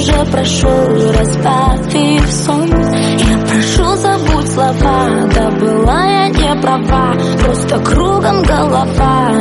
уже прошел, разбавив сон. Я прошу, забудь слова, да была я не права, просто кругом голова.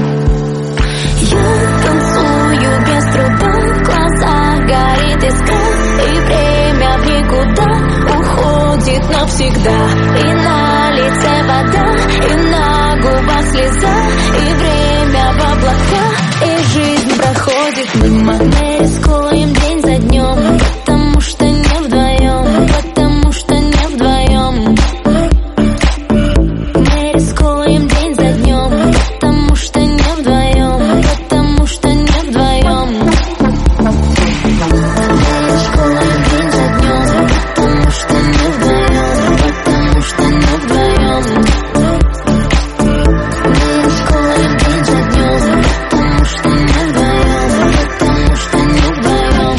Я танцую без труда, в глазах горит искра, и время в никуда уходит навсегда. И на лице вода, и на губах слеза, и время в облаках, и жизнь проходит мимо. Мы рискуем день за днем, потому что не вдвоем, потому что не вдвоем. Мы рискуем день за днем, потому что не вдвоем, потому что не вдвоем. Мы рискуем день за днем, потому что не вдвоем, потому что не вдвоем. Мы рискуем день за днем, потому что не вдвоем, потому что не вдвоем.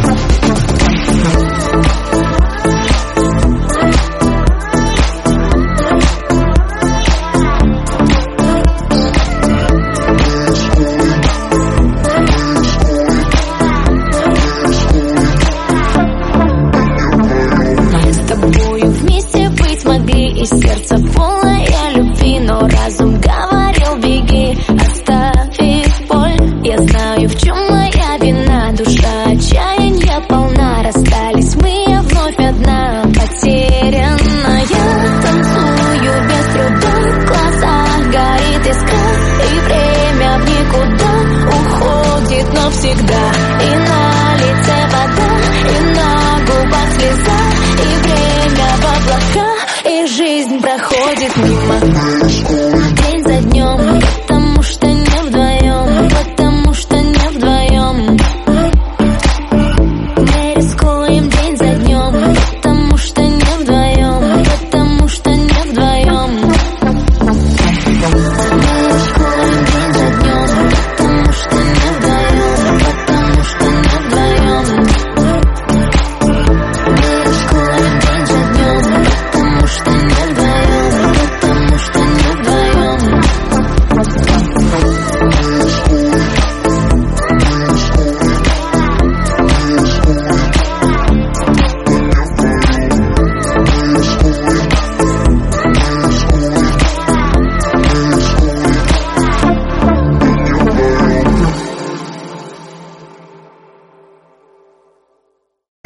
Мы с тобою вместе быть могли, и сердце полное любви, но разум говорил: беги, оставив боль. Я знаю, в чем моя вина, душа отчаяния полна. Расстались мы, я вновь одна, потерянная. Танцую без труда, в глазах горит искра, и время в никуда уходит навсегда. И на лице вода, и на губах слеза, и время в облаках, и жизнь проходит мимо.